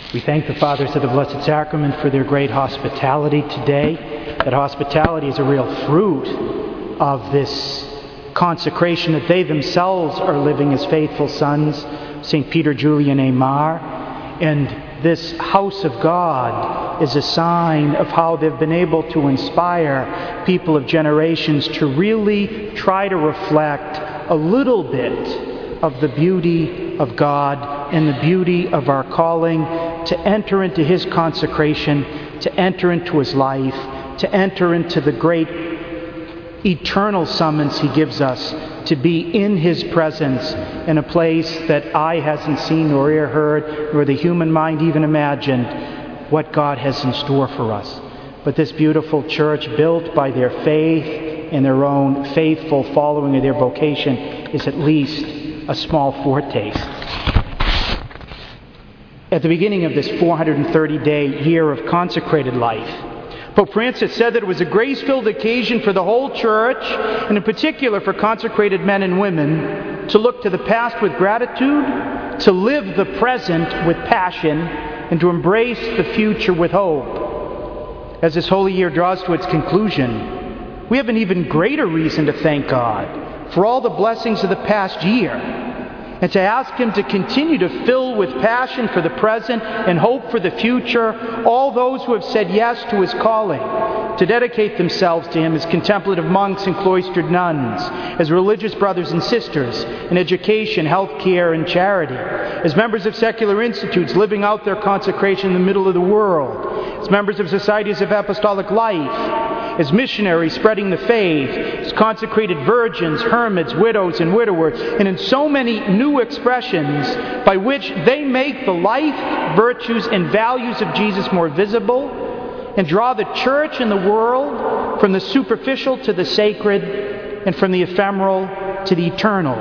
We thank the Fathers of the Blessed Sacrament for their great hospitality today. That hospitality is a real fruit of this consecration that they themselves are living as faithful sons, St. Peter Julian Aymar. And this house of God is a sign of how they've been able to inspire people of generations to really try to reflect a little bit of the beauty of God and the beauty of our calling to enter into His consecration, to enter into His life, to enter into the great eternal summons He gives us to be in His presence in a place that eye hasn't seen nor ear heard, nor the human mind even imagined what God has in store for us. But this beautiful church, built by their faith and their own faithful following of their vocation, is at least a small foretaste. At the beginning of this 430-day year of consecrated life, Pope Francis said that it was a grace-filled occasion for the whole Church, and in particular for consecrated men and women, to look to the past with gratitude, to live the present with passion, and to embrace the future with hope. As this holy year draws to its conclusion, we have an even greater reason to thank God for all the blessings of the past year, and to ask Him to continue to fill with passion for the present and hope for the future all those who have said yes to His calling, to dedicate themselves to Him as contemplative monks and cloistered nuns, as religious brothers and sisters in education, health care, and charity, as members of secular institutes living out their consecration in the middle of the world, as members of societies of apostolic life, as missionaries spreading the faith, as consecrated virgins, hermits, widows, and widowers, and in so many new expressions by which they make the life, virtues, and values of Jesus more visible and draw the Church and the world from the superficial to the sacred and from the ephemeral to the eternal.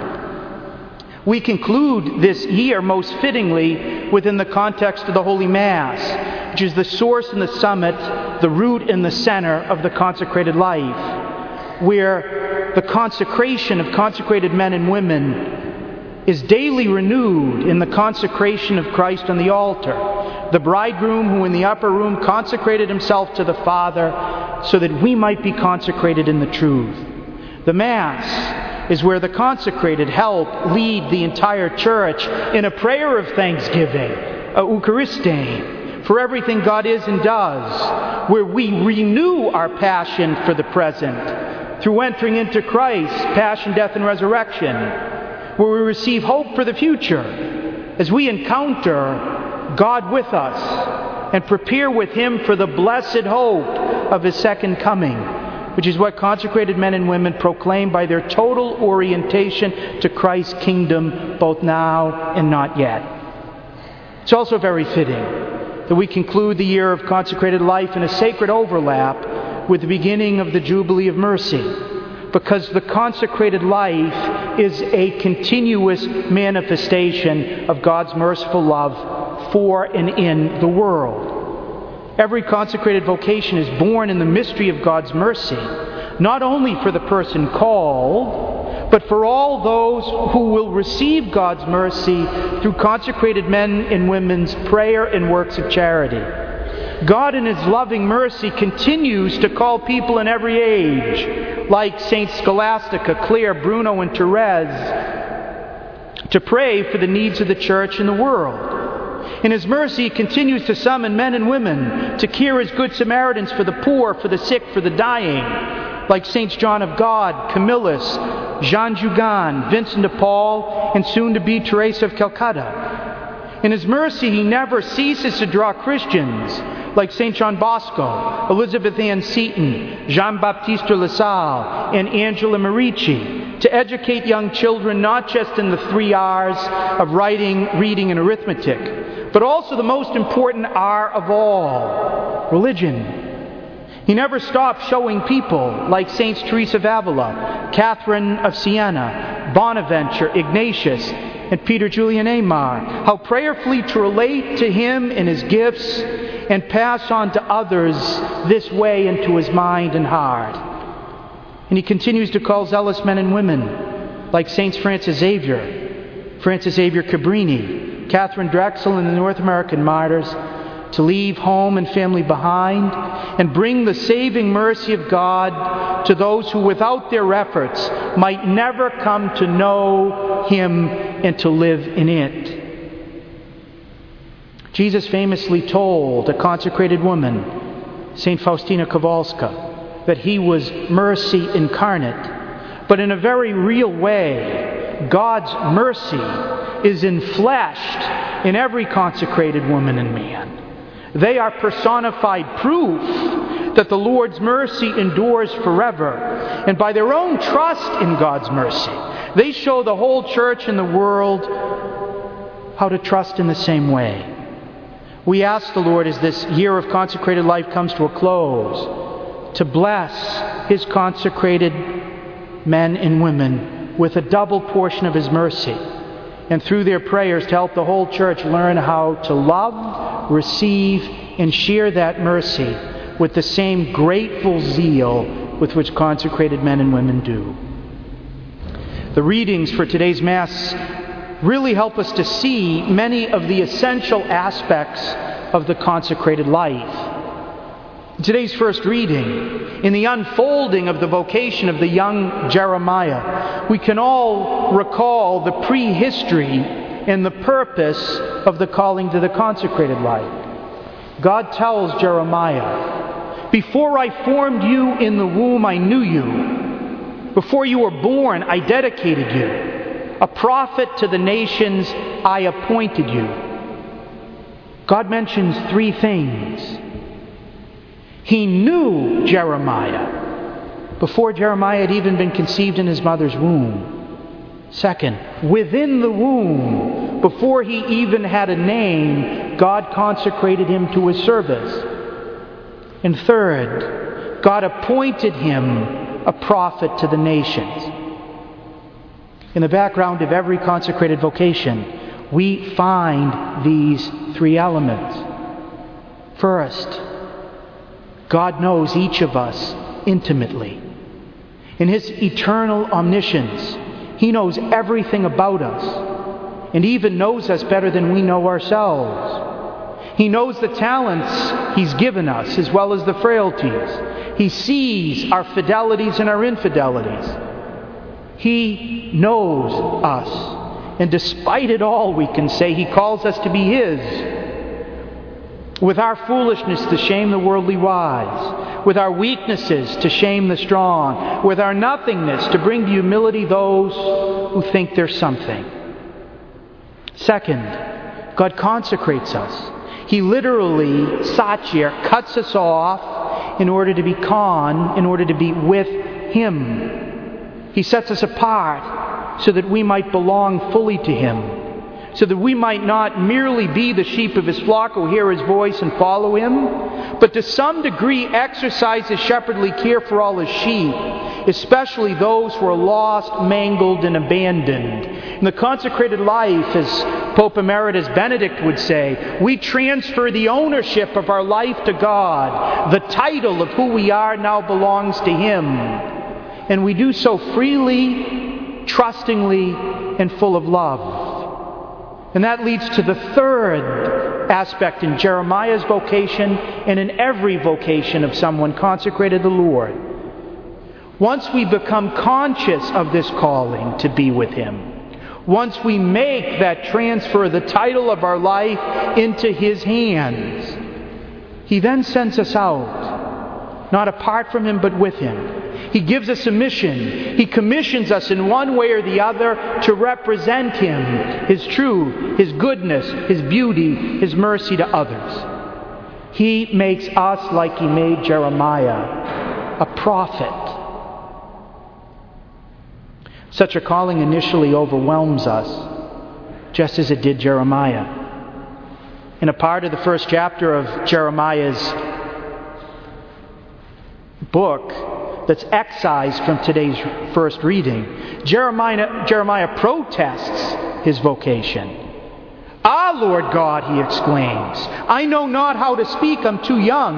We conclude this year most fittingly within the context of the Holy Mass, which is the source and the summit, the root and the center of the consecrated life, where the consecration of consecrated men and women is daily renewed in the consecration of Christ on the altar, the bridegroom who in the upper room consecrated himself to the Father so that we might be consecrated in the truth. The Mass is where the consecrated help lead the entire Church in a prayer of thanksgiving, a Eucharistene, for everything God is and does, where we renew our passion for the present through entering into Christ's passion, death, and resurrection, where we receive hope for the future as we encounter God with us and prepare with Him for the blessed hope of His second coming, which is what consecrated men and women proclaim by their total orientation to Christ's kingdom, both now and not yet. It's also very fitting that we conclude the year of consecrated life in a sacred overlap with the beginning of the Jubilee of Mercy, because the consecrated life is a continuous manifestation of God's merciful love for and in the world. Every consecrated vocation is born in the mystery of God's mercy, not only for the person called, but for all those who will receive God's mercy through consecrated men and women's prayer and works of charity. God in His loving mercy continues to call people in every age, like Saints Scholastica, Clare, Bruno, and Therese, to pray for the needs of the Church and the world. In His mercy, He continues to summon men and women to care as good Samaritans for the poor, for the sick, for the dying, like Saints John of God, Camillus, Jean Jugan, Vincent de Paul, and soon to be Teresa of Calcutta. In His mercy, He never ceases to draw Christians like St. John Bosco, Elizabeth Ann Seton, Jean-Baptiste de La Salle, and Angela Merici, to educate young children not just in the 3 R's of writing, reading, and arithmetic, but also the most important R of all, religion. He never stopped showing people like Saints Teresa of Avila, Catherine of Siena, Bonaventure, Ignatius, and Peter Julian Aymar, how prayerfully to relate to Him and His gifts and pass on to others this way into His mind and heart. And He continues to call zealous men and women like Saints Francis Xavier Cabrini, Catherine Drexel and the North American martyrs to leave home and family behind and bring the saving mercy of God to those who without their efforts might never come to know Him and to live in it. Jesus famously told a consecrated woman, St. Faustina Kowalska, that He was mercy incarnate. But in a very real way, God's mercy is enfleshed in every consecrated woman and man. They are personified proof that the Lord's mercy endures forever. And by their own trust in God's mercy, they show the whole church and the world how to trust in the same way. We ask the Lord, as this year of consecrated life comes to a close, to bless His consecrated men and women with a double portion of His mercy, and through their prayers to help the whole church learn how to love, receive, and share that mercy with the same grateful zeal with which consecrated men and women do. The readings for today's Mass really help us to see many of the essential aspects of the consecrated life. In today's first reading, in the unfolding of the vocation of the young Jeremiah, we can all recall the prehistory and the purpose of the calling to the consecrated life. God tells Jeremiah, "Before I formed you in the womb, I knew you. Before you were born, I dedicated you. A prophet to the nations, I appointed you." God mentions three things. He knew Jeremiah before Jeremiah had even been conceived in his mother's womb. Second, within the womb, before he even had a name, God consecrated him to His service. And third, God appointed him a prophet to the nations. In the background of every consecrated vocation, we find these three elements. First, God knows each of us intimately. In His eternal omniscience, He knows everything about us, and even knows us better than we know ourselves. He knows the talents He's given us as well as the frailties. He sees our fidelities and our infidelities. He knows us, and despite it all, we can say He calls us to be His. With our foolishness to shame the worldly wise, with our weaknesses to shame the strong, with our nothingness to bring to humility those who think they're something. Second, God consecrates us. He literally, satyr, cuts us off in order to be con, in order to be with Him. He sets us apart so that we might belong fully to Him, so that we might not merely be the sheep of His flock who hear His voice and follow Him, but to some degree exercise His shepherdly care for all His sheep, especially those who are lost, mangled, and abandoned. In the consecrated life, as Pope Emeritus Benedict would say, we transfer the ownership of our life to God. The title of who we are now belongs to Him. And we do so freely, trustingly, and full of love. And that leads to the third aspect in Jeremiah's vocation and in every vocation of someone consecrated to the Lord. Once we become conscious of this calling to be with Him, once we make that transfer, the title of our life, into His hands, He then sends us out, not apart from Him but with Him. He gives us a mission. He commissions us in one way or the other to represent Him, His truth, His goodness, His beauty, His mercy to others. He makes us, like He made Jeremiah, a prophet. Such a calling initially overwhelms us, just as it did Jeremiah. In a part of the first chapter of Jeremiah's book that's excised from today's first reading, Jeremiah protests his vocation. "Ah, Lord God," he exclaims, "I know not how to speak, I'm too young."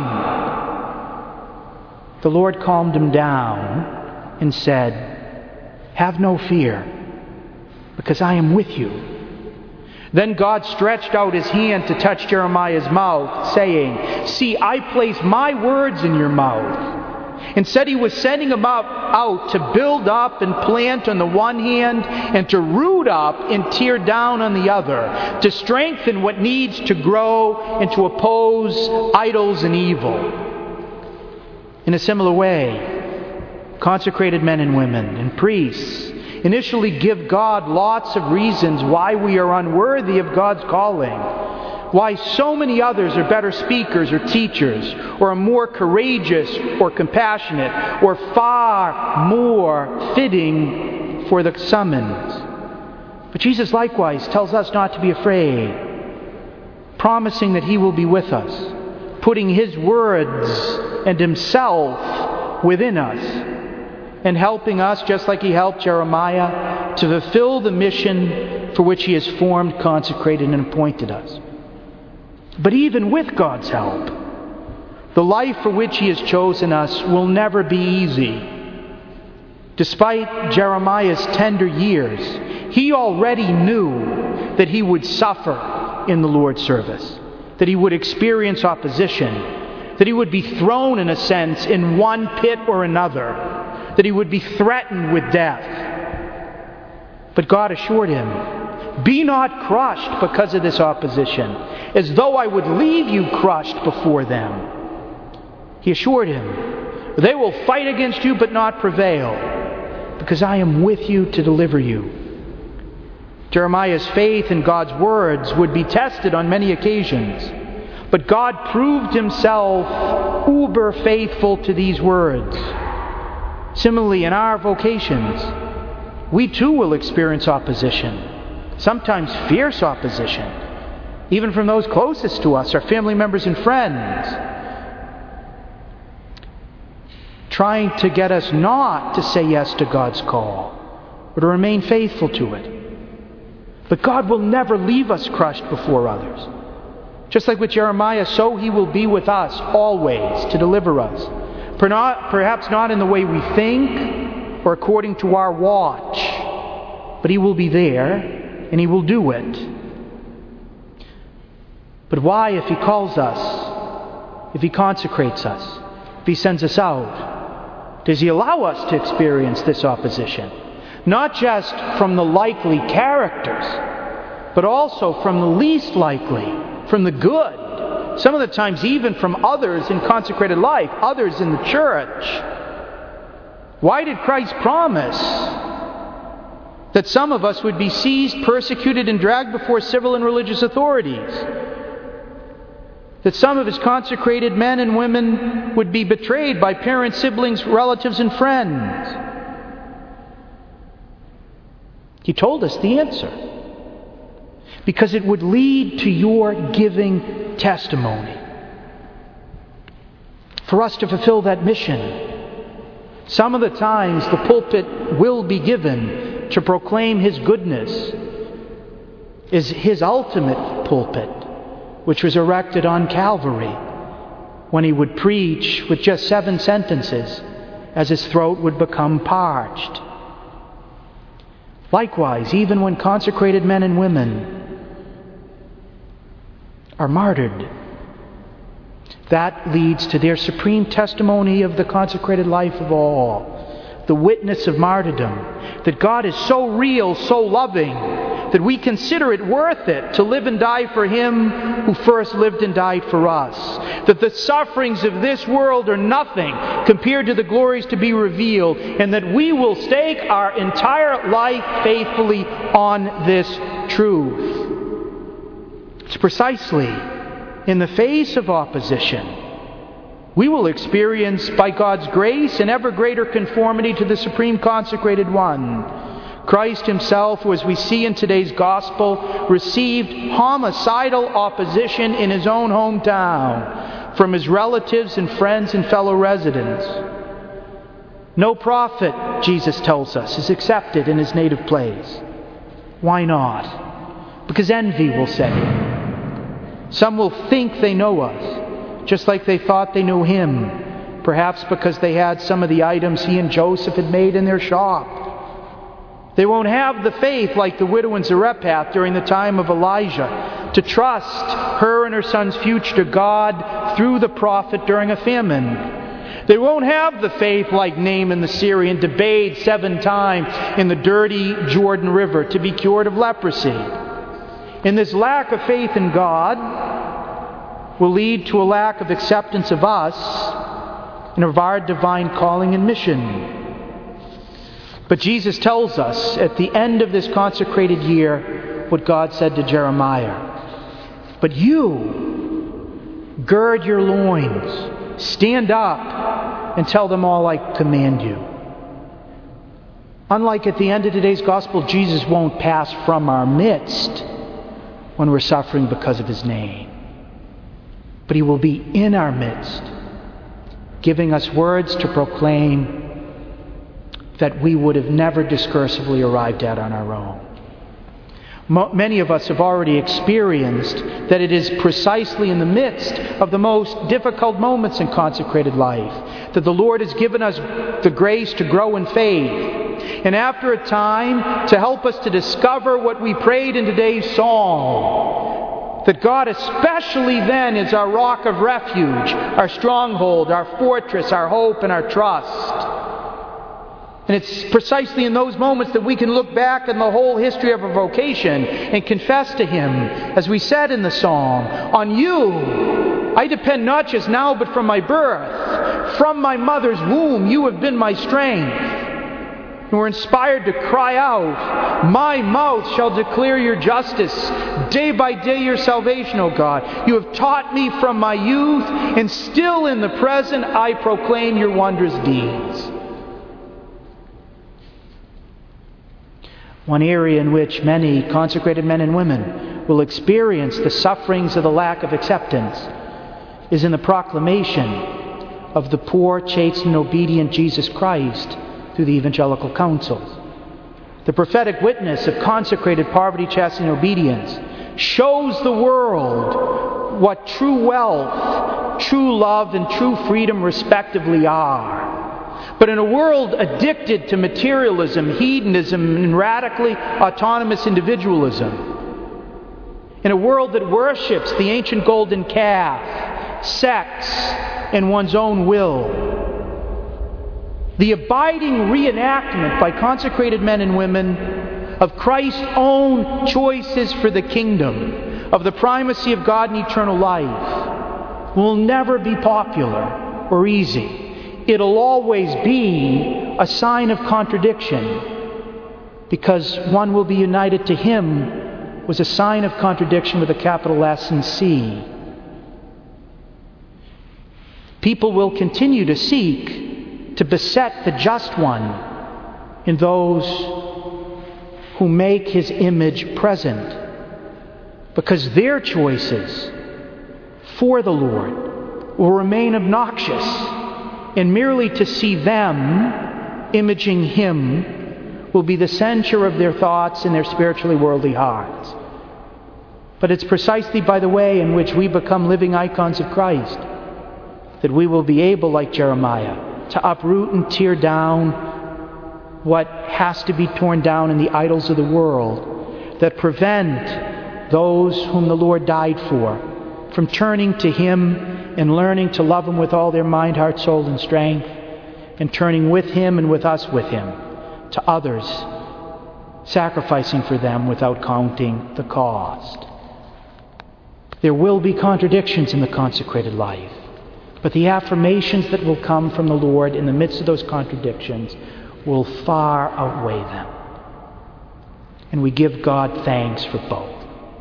The Lord calmed him down and said, "Have no fear, because I am with you. Then God stretched out his hand to touch Jeremiah's mouth, saying, "See, I place my words in your mouth." And said he was sending him out to build up and plant on the one hand, and to root up and tear down on the other, to strengthen what needs to grow and to oppose idols and evil. In a similar way, consecrated men and women and priests initially give God lots of reasons why we are unworthy of God's calling, why so many others are better speakers or teachers, or are more courageous or compassionate, or far more fitting for the summons. But Jesus likewise tells us not to be afraid, promising that he will be with us, putting his words and himself within us, and helping us, just like he helped Jeremiah, to fulfill the mission for which he has formed, consecrated, and appointed us. But even with God's help, the life for which he has chosen us will never be easy. Despite Jeremiah's tender years, he already knew that he would suffer in the Lord's service, that he would experience opposition, that he would be thrown, in a sense, in one pit or another, that he would be threatened with death. But God assured him, "Be not crushed because of this opposition, as though I would leave you crushed before them." He assured him, "They will fight against you but not prevail, because I am with you to deliver you." Jeremiah's faith in God's words would be tested on many occasions, but God proved himself uber faithful to these words. Similarly, in our vocations, we too will experience opposition, sometimes fierce opposition, even from those closest to us, our family members and friends, trying to get us not to say yes to God's call, or to remain faithful to it. But God will never leave us crushed before others. Just like with Jeremiah, so he will be with us always to deliver us. Perhaps not in the way we think or according to our watch, but he will be there and he will do it. But why, if he calls us, if he consecrates us, if he sends us out, does he allow us to experience this opposition? Not just from the likely characters, but also from the least likely, from the good. Some of the times even from others in consecrated life, others in the church. Why did Christ promise that some of us would be seized, persecuted, and dragged before civil and religious authorities? That some of his consecrated men and women would be betrayed by parents, siblings, relatives, and friends? He told us the answer. Because it would lead to your giving testimony. For us to fulfill that mission, some of the times the pulpit will be given to proclaim his goodness, is his ultimate pulpit, which was erected on Calvary, when he would preach with just 7 sentences as his throat would become parched. Likewise, even when consecrated men and women are martyred, that leads to their supreme testimony of the consecrated life of all, the witness of martyrdom, that God is so real, so loving, that we consider it worth it to live and die for him who first lived and died for us, that the sufferings of this world are nothing compared to the glories to be revealed, and that we will stake our entire life faithfully on this truth. It's precisely in the face of opposition we will experience, by God's grace, an ever greater conformity to the Supreme Consecrated One. Christ himself, who, as we see in today's Gospel, received homicidal opposition in his own hometown from his relatives and friends and fellow residents. No prophet, Jesus tells us, is accepted in his native place. Why not? Because envy will set in. Some will think they know us, just like they thought they knew him, perhaps because they had some of the items he and Joseph had made in their shop. They won't have the faith like the widow in Zarephath during the time of Elijah, to trust her and her son's future to God through the prophet during a famine. They won't have the faith like Naaman the Syrian, to bathe 7 times in the dirty Jordan River to be cured of leprosy. And this lack of faith in God will lead to a lack of acceptance of us and of our divine calling and mission. But Jesus tells us at the end of this consecrated year what God said to Jeremiah. But you, gird your loins, stand up, and tell them all I command you. Unlike at the end of today's gospel, Jesus won't pass from our midst when we're suffering because of His name. But He will be in our midst, giving us words to proclaim that we would have never discursively arrived at on our own. Many of us have already experienced that it is precisely in the midst of the most difficult moments in consecrated life that the Lord has given us the grace to grow in faith. And after a time, to help us to discover what we prayed in today's psalm, that God especially then is our rock of refuge, our stronghold, our fortress, our hope, and our trust. And it's precisely in those moments that we can look back on the whole history of our vocation and confess to Him, as we said in the song, on you I depend not just now but from my birth. From my mother's womb you have been my strength. And we're inspired to cry out, my mouth shall declare your justice, day by day your salvation, O God. You have taught me from my youth, and still in the present I proclaim your wondrous deeds. One area in which many consecrated men and women will experience the sufferings of the lack of acceptance is in the proclamation of the poor, chaste, and obedient Jesus Christ through the evangelical counsels. The prophetic witness of consecrated poverty, chastity, and obedience shows the world what true wealth, true love, and true freedom respectively are. But in a world addicted to materialism, hedonism, and radically autonomous individualism, in a world that worships the ancient golden calf, sex, and one's own will, the abiding reenactment by consecrated men and women of Christ's own choices for the kingdom, of the primacy of God and eternal life, will never be popular or easy. It'll always be a sign of contradiction, because one will be united to Him was a sign of contradiction with a capital S and C. People will continue to seek to beset the just one in those who make His image present, because their choices for the Lord will remain obnoxious, and merely to see them imaging Him will be the censure of their thoughts and their spiritually worldly hearts. But it's precisely by the way in which we become living icons of Christ that we will be able, like Jeremiah, to uproot and tear down what has to be torn down in the idols of the world that prevent those whom the Lord died for from turning to Him and learning to love Him with all their mind, heart, soul, and strength, and turning with Him and with us with Him to others, sacrificing for them without counting the cost. There will be contradictions in the consecrated life, but the affirmations that will come from the Lord in the midst of those contradictions will far outweigh them. And we give God thanks for both.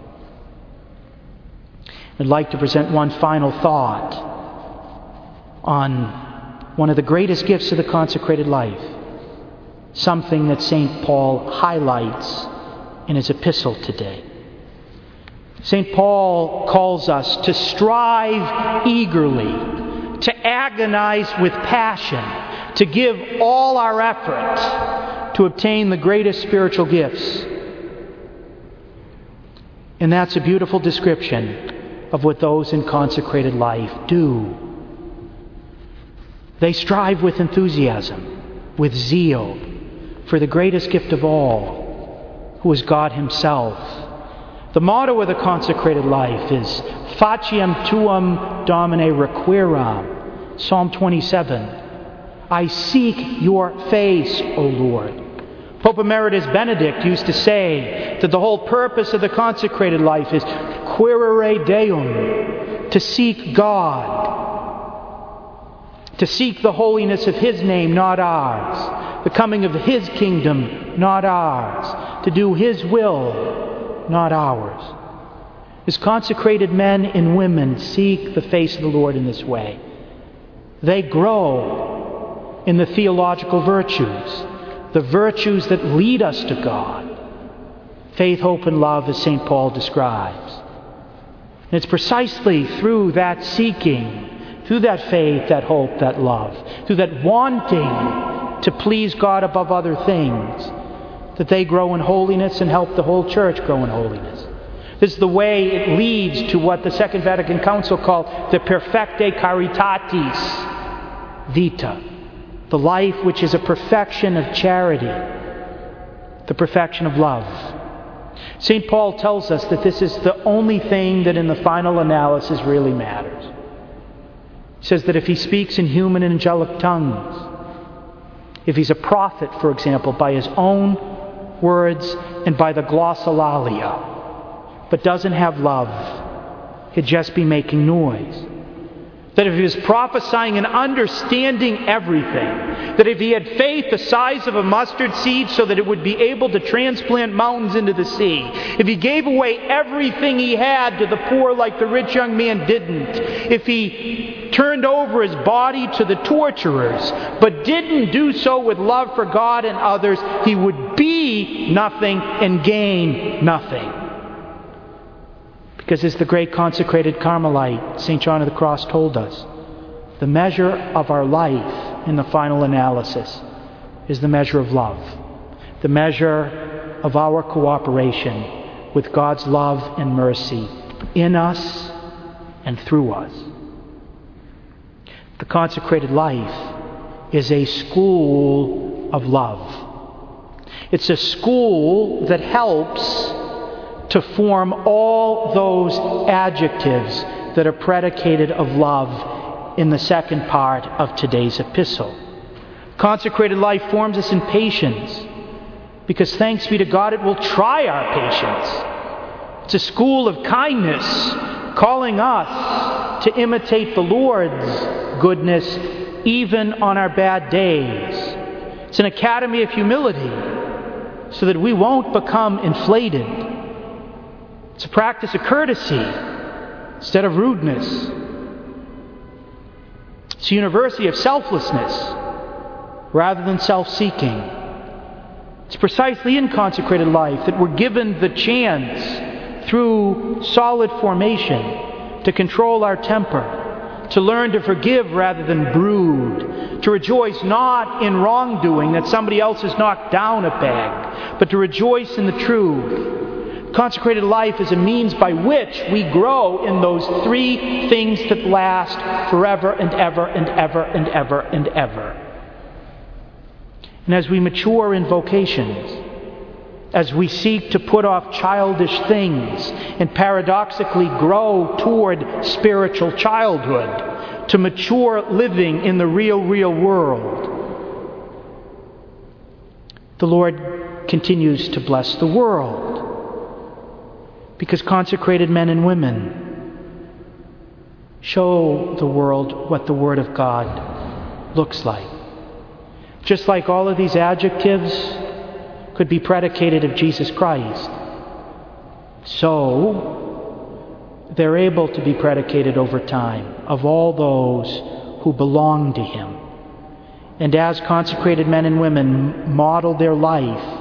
I'd like to present one final thought on one of the greatest gifts of the consecrated life, something that St. Paul highlights in his epistle today. St. Paul calls us to strive eagerly, to agonize with passion, to give all our effort to obtain the greatest spiritual gifts. And that's a beautiful description of what those in consecrated life do. They strive with enthusiasm, with zeal, for the greatest gift of all, who is God himself. The motto of the consecrated life is Faciem tuum Domine requiram, Psalm 27. I seek your face, O Lord. Pope Emeritus Benedict used to say that the whole purpose of the consecrated life is quaerere Deum, to seek God, to seek the holiness of his name, not ours, the coming of his kingdom, not ours, to do his will, not ours. As consecrated men and women seek the face of the Lord in this way, they grow in the theological virtues, the virtues that lead us to God. Faith, hope, and love, as St. Paul describes. And it's precisely through that seeking, through that faith, that hope, that love, through that wanting to please God above other things, that they grow in holiness and help the whole church grow in holiness. This is the way it leads to what the Second Vatican Council called the perfectae caritatis vita, the life which is a perfection of charity, the perfection of love. St. Paul tells us that this is the only thing that in the final analysis really matters. He says that if he speaks in human and angelic tongues, if he's a prophet, for example, by his own words and by the glossolalia, but doesn't have love, he'd just be making noise. That if he was prophesying and understanding everything, that if he had faith the size of a mustard seed so that it would be able to transplant mountains into the sea, if he gave away everything he had to the poor like the rich young man didn't, if he turned over his body to the torturers, but didn't do so with love for God and others, he would be nothing and gain nothing. Because as the great consecrated Carmelite, St. John of the Cross, told us, the measure of our life in the final analysis is the measure of love, the measure of our cooperation with God's love and mercy in us and through us. The consecrated life is a school of love. It's a school that helps to form all those adjectives that are predicated of love in the second part of today's epistle. Consecrated life forms us in patience, because thanks be to God, it will try our patience. It's a school of kindness, calling us to imitate the Lord's goodness even on our bad days. It's an academy of humility, so that we won't become inflated. It's a practice of courtesy instead of rudeness. It's a university of selflessness rather than self-seeking. It's precisely in consecrated life that we're given the chance, through solid formation, to control our temper, to learn to forgive rather than brood, to rejoice not in wrongdoing that somebody else has knocked down a peg, but to rejoice in the truth. Consecrated life is a means by which we grow in those three things that last forever and ever and ever and ever and ever. And as we mature in vocations, as we seek to put off childish things and paradoxically grow toward spiritual childhood, to mature living in the real world, the Lord continues to bless the world. Because consecrated men and women show the world what the Word of God looks like. Just like all of these adjectives could be predicated of Jesus Christ, so they're able to be predicated over time of all those who belong to Him. And as consecrated men and women model their life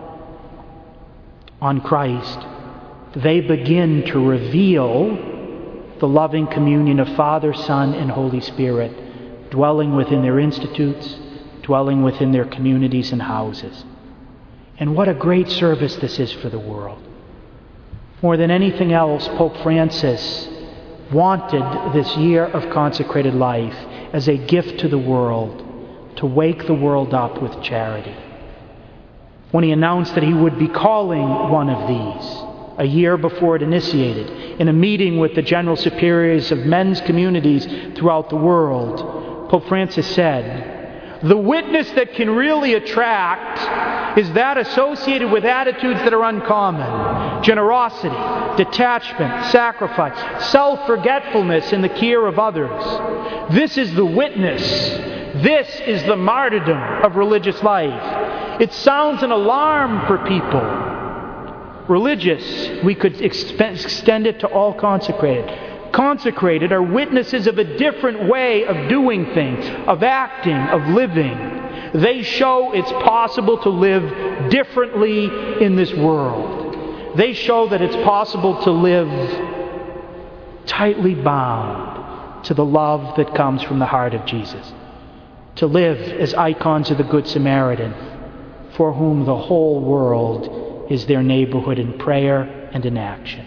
on Christ, they begin to reveal the loving communion of Father, Son, and Holy Spirit, dwelling within their institutes, dwelling within their communities and houses. And what a great service this is for the world. More than anything else, Pope Francis wanted this year of consecrated life as a gift to the world, to wake the world up with charity. when he announced that he would be calling one of these a year before it initiated, in a meeting with the general superiors of men's communities throughout the world. Pope Francis said, "The witness that can really attract is that associated with attitudes that are uncommon: generosity, detachment, sacrifice, self-forgetfulness in the care of others. This is the witness. This is the martyrdom of religious life." It sounds an alarm for people. Religious, we could extend it to all consecrated. Consecrated are witnesses of a different way of doing things, of acting, of living. They show it's possible to live differently in this world. They show that it's possible to live tightly bound to the love that comes from the heart of Jesus. To live as icons of the Good Samaritan, for whom the whole world is their neighborhood in prayer and in action.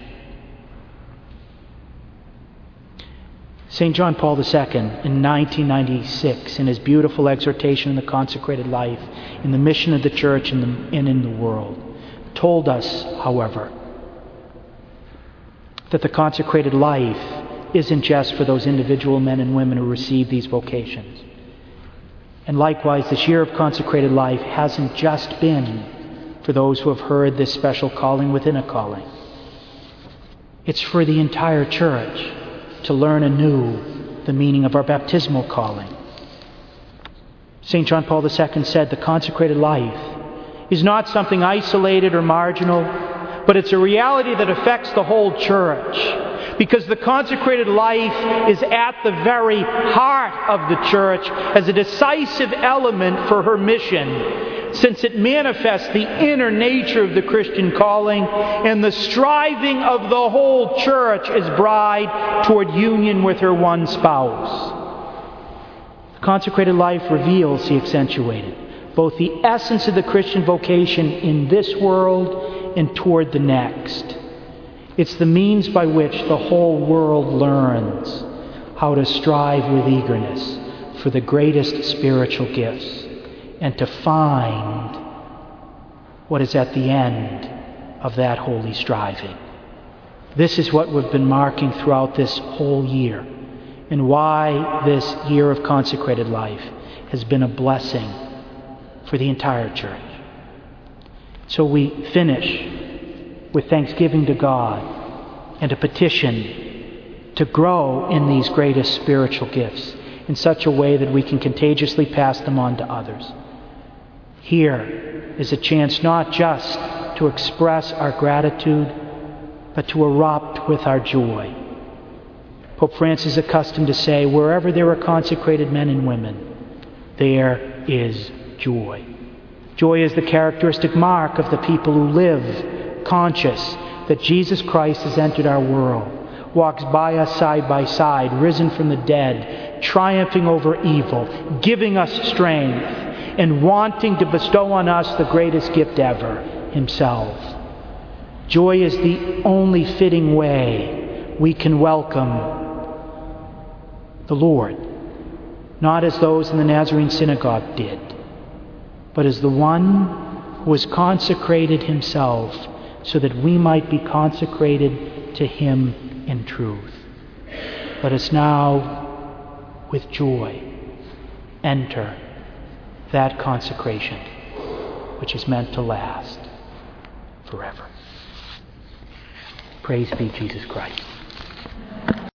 St. John Paul II, in 1996, in his beautiful exhortation on the consecrated life, in the mission of the Church and in the world, told us, however, that the consecrated life isn't just for those individual men and women who receive these vocations. And likewise, this year of consecrated life hasn't just been for those who have heard this special calling within a calling. It's for the entire Church to learn anew the meaning of our baptismal calling. St. John Paul II said the consecrated life is not something isolated or marginal, but it's a reality that affects the whole Church, because the consecrated life is at the very heart of the Church as a decisive element for her mission, since it manifests the inner nature of the Christian calling and the striving of the whole Church as bride toward union with her one spouse. The consecrated life reveals, he accentuated, both the essence of the Christian vocation in this world and toward the next. It's the means by which the whole world learns how to strive with eagerness for the greatest spiritual gifts and to find what is at the end of that holy striving. This is what we've been marking throughout this whole year, and why this year of consecrated life has been a blessing for the entire Church. So we finish with thanksgiving to God and a petition to grow in these greatest spiritual gifts in such a way that we can contagiously pass them on to others. Here is a chance not just to express our gratitude, but to erupt with our joy. Pope Francis is accustomed to say, wherever there are consecrated men and women, there is joy. Joy is the characteristic mark of the people who live conscious that Jesus Christ has entered our world, walks by us side by side, risen from the dead, triumphing over evil, giving us strength, and wanting to bestow on us the greatest gift ever, himself. Joy is the only fitting way we can welcome the Lord, not as those in the Nazarene synagogue did, but as the one who has consecrated himself so that we might be consecrated to him in truth. Let us now, with joy, enter that consecration which is meant to last forever. Praise be Jesus Christ.